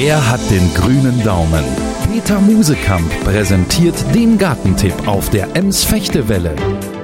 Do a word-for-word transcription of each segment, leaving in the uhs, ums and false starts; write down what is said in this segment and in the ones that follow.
Er hat den grünen Daumen. Peter Musekamp präsentiert den Gartentipp auf der Ems-Fechtewelle.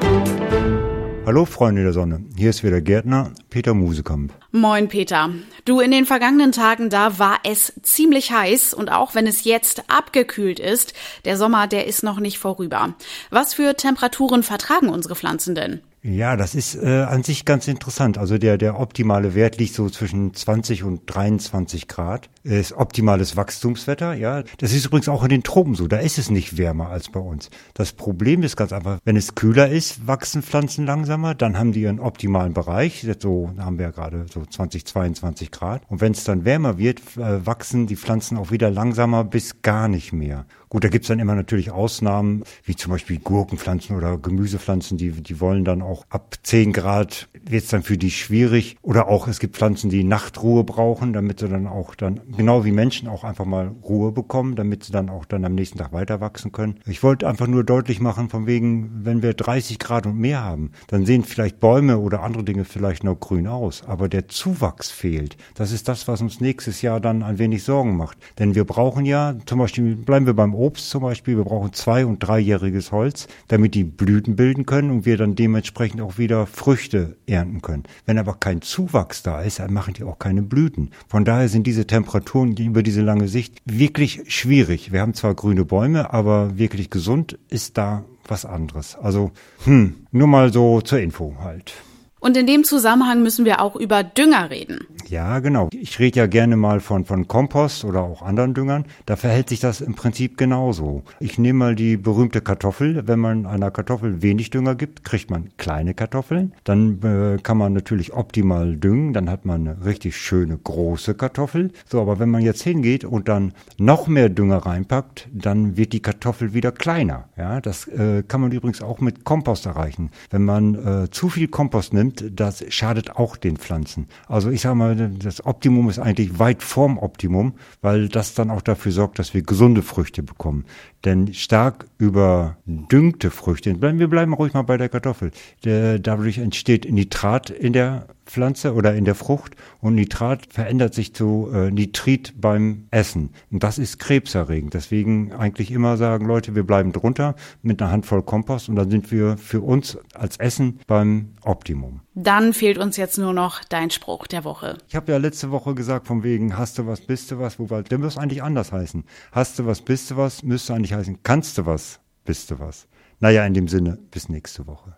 Hallo Freunde der Sonne, hier ist wieder Gärtner Peter Musekamp. Moin Peter. Du, in den vergangenen Tagen, da war es ziemlich heiß und auch wenn es jetzt abgekühlt ist, der Sommer, der ist noch nicht vorüber. Was für Temperaturen vertragen unsere Pflanzen denn? Ja, das ist äh, an sich ganz interessant. Also der der optimale Wert liegt so zwischen zwanzig und dreiundzwanzig Grad. Ist optimales Wachstumswetter, ja. Das ist übrigens auch in den Tropen so. Da ist es nicht wärmer als bei uns. Das Problem ist ganz einfach, wenn es kühler ist, wachsen Pflanzen langsamer. Dann haben die ihren optimalen Bereich. So haben wir ja gerade so zwanzig, zweiundzwanzig Grad. Und wenn es dann wärmer wird, äh, wachsen die Pflanzen auch wieder langsamer bis gar nicht mehr. Gut, da gibt's dann immer natürlich Ausnahmen, wie zum Beispiel Gurkenpflanzen oder Gemüsepflanzen, die die wollen dann auch ab zehn Grad, wird's dann für die schwierig. Oder auch, es gibt Pflanzen, die Nachtruhe brauchen, damit sie dann auch dann, genau wie Menschen, auch einfach mal Ruhe bekommen, damit sie dann auch dann am nächsten Tag weiter wachsen können. Ich wollte einfach nur deutlich machen, von wegen, wenn wir dreißig Grad und mehr haben, dann sehen vielleicht Bäume oder andere Dinge vielleicht noch grün aus, aber der Zuwachs fehlt. Das ist das, was uns nächstes Jahr dann ein wenig Sorgen macht. Denn wir brauchen ja, zum Beispiel, bleiben wir beim Obst zum Beispiel, wir brauchen zwei- und dreijähriges Holz, damit die Blüten bilden können und wir dann dementsprechend auch wieder Früchte ernten können. Wenn aber kein Zuwachs da ist, dann machen die auch keine Blüten. Von daher sind diese Temperaturen über diese lange Sicht wirklich schwierig. Wir haben zwar grüne Bäume, aber wirklich gesund ist da was anderes. Also, hm, nur mal so zur Info halt. Und in dem Zusammenhang müssen wir auch über Dünger reden. Ja, genau. Ich rede ja gerne mal von, von Kompost oder auch anderen Düngern. Da verhält sich das im Prinzip genauso. Ich nehme mal die berühmte Kartoffel. Wenn man einer Kartoffel wenig Dünger gibt, kriegt man kleine Kartoffeln. Dann äh, kann man natürlich optimal düngen. Dann hat man eine richtig schöne große Kartoffel. So, aber wenn man jetzt hingeht und dann noch mehr Dünger reinpackt, dann wird die Kartoffel wieder kleiner. Ja, das äh, kann man übrigens auch mit Kompost erreichen. Wenn man äh, zu viel Kompost nimmt, das schadet auch den Pflanzen. Also ich sage mal, das Optimum ist eigentlich weit vorm Optimum, weil das dann auch dafür sorgt, dass wir gesunde Früchte bekommen. Denn stark überdüngte Früchte, wir bleiben ruhig mal bei der Kartoffel, der, dadurch entsteht Nitrat in der Pflanze oder in der Frucht und Nitrat verändert sich zu äh, Nitrit beim Essen. Und das ist krebserregend. Deswegen eigentlich immer sagen, Leute, wir bleiben drunter mit einer Handvoll Kompost und dann sind wir für uns als Essen beim Optimum. Dann fehlt uns jetzt nur noch dein Spruch der Woche. Ich habe ja letzte Woche gesagt, von wegen, hast du was, bist du was, wobei, der muss eigentlich anders heißen. Hast du was, bist du was, müsste eigentlich heißen, kannst du was, bist du was. Naja, in dem Sinne, bis nächste Woche.